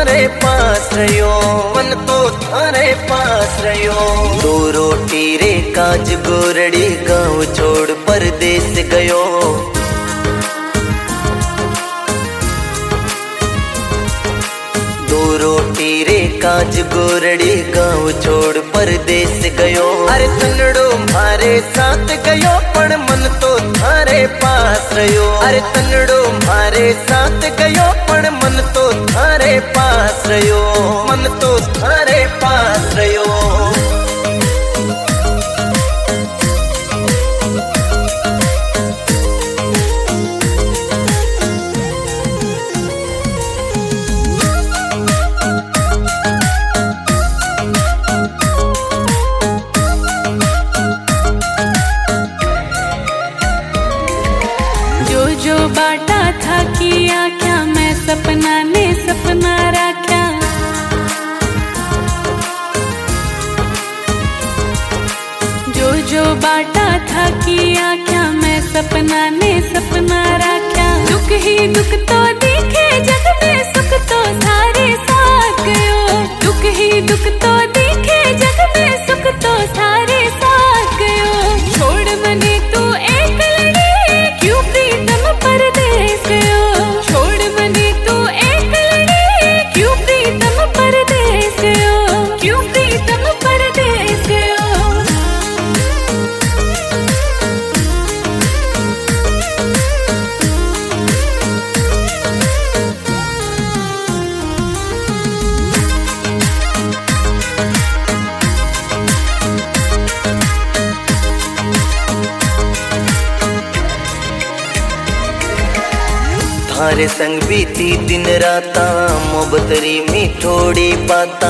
थारे पास रहो, मन तो थारे पास रहो। दो रोटी रे काज गोरड़ी गाँव छोड़ परदेस गयो। दो रोटी रे काज गोरड़ी गाँव छोड़ परदेस गयो। अरे तनड़ो मारे साथ गयो पण मन तो थारे पास रहो। अरे तनड़ो मारे साथ गयो पण मन तो थारे पास रहो, मन तो थारे पास रहो। जो बाटा था किया क्या, मैं सपना ने सपना रखा। जो बाटा था किया क्या, मैं सपना ने सपना रखा। दुख ही दुख तो दिखे जग में, सुख तो सारे साथ गयो। दुख ही दुख तो दिखे जग में, सुख तो सारे साथ गयो। छोड़ मने तू एक लड़ी, क्यों प्रीतम परदेस गयो। छोड़ मने तू एक लड़ी, क्यों प्रीतम परदेस गयो। क्यों प्रीतम परदेस गयो। थारे संग बीती दिन राता, मोहब्बतरी में थोड़ी बाता।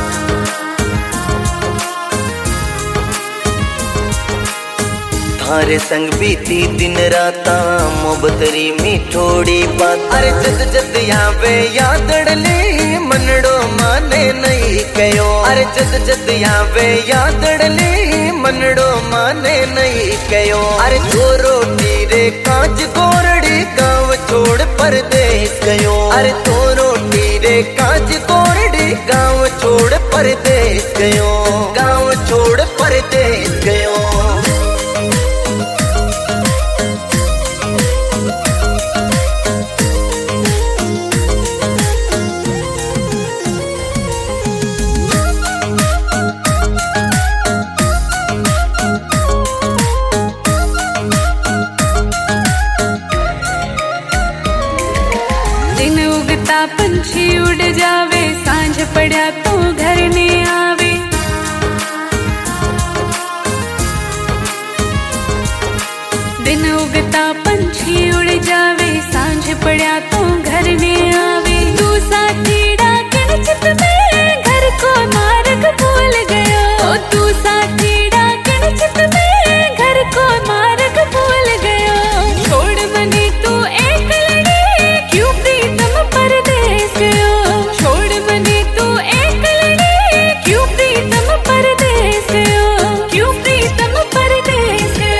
थारे संग बीती दिन राता, मोहब्बतरी में थोड़ी बात। अरे जद जद यावे यादड़ली, मनड़ो माने नहीं कयो। अरे जद जद यावे यादड़ली, मनड़ो माने नहीं कयो। अरे दो रोटी रे कांच गोरड़ी गाँव छोड़ परदेस गयो। अरे दो रोटी रे कांच गोरड़ी गाँव छोड़ परदेस गयो। गाँव छोड़ परदेस गयो। दिन उगता पंछी उड़ जावे, सांझ पड़ा तो घर ने आवे। दिन उगता पंछी उड़ जावे, सांझ पड़ा तो घर ने आवे। तू साथीड़ा किन चित में, घर को मार्ग भूल गयो। तू साथीड़ा किन चित में, घर को मार्ग भूल गयो। छोड़ मने तू एक लड़ी, क्यों प्रीतम परदेस गयो। छोड़ मने तू एक लड़ी, क्यों प्रीतम परदेस गयो। क्यों प्रीतम परदेस गयो।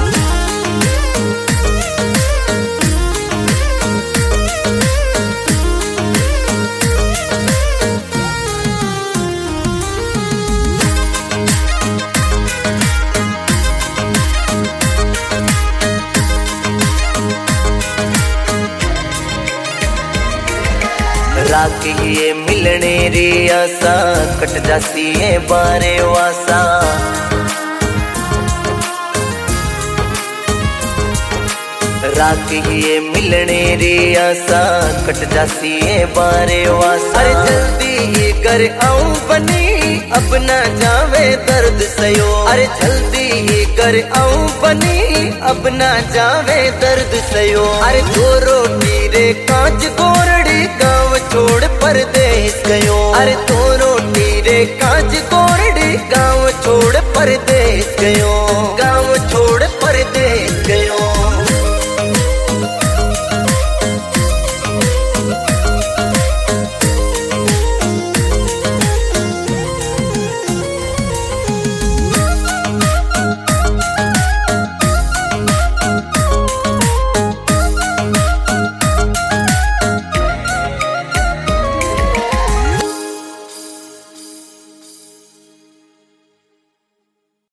राख ये मिलने रे आसा, कट जासी है बारे वासा। राख ये मिलने रे आसा, कट जासी है बारे वासा। अरे जल्दी ही घर आऊं बनी, अब ना जावे दर्द सयो। अरे जल्दी ही घर आऊं बनी, अब ना जावे दर्द सयो। अरे दो रोटी रे कांच गोरड़ी गाँव छोड़ परदेस गयो।